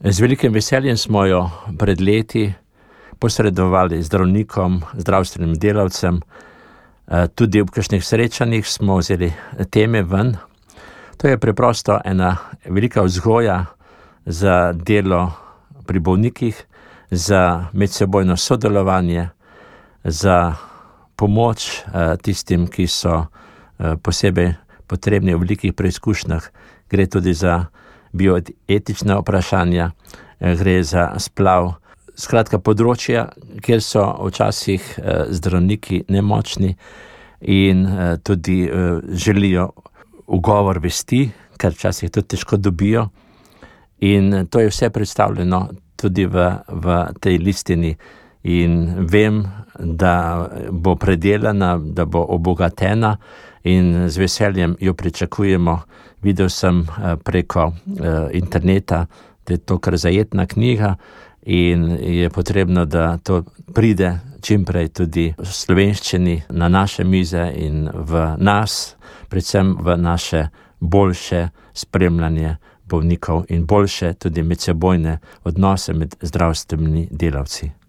Z velikim veseljem smo jo pred leti posredovali zdravnikom, zdravstvenim delavcem. Tudi v kakšnih srečanjih smo vzeli teme ven. To je preprosto ena velika vzgoja za delo pri bolnikih, za medsebojno sodelovanje, za pomoč tistim, ki so posebej potrebni v velikih preizkušnjah. Gre tudi za bioetična vprašanja, gre za splav. Skratka, področja, kjer so včasih zdravniki nemočni in tudi želijo ugovor vesti, kar včasih tudi težko dobijo. In to je vse predstavljeno tudi v tej listini. In vem, da bo predelana, da bo obogatena in z veseljem jo pričakujemo. Videl sem preko interneta, da je to kar zajetna knjiga in je potrebno, da to pride čimprej tudi v slovenščini na naše mize in v nas, predvsem v naše boljše spremljanje bolnikov in boljše tudi medsebojne odnose med zdravstvenimi delavci.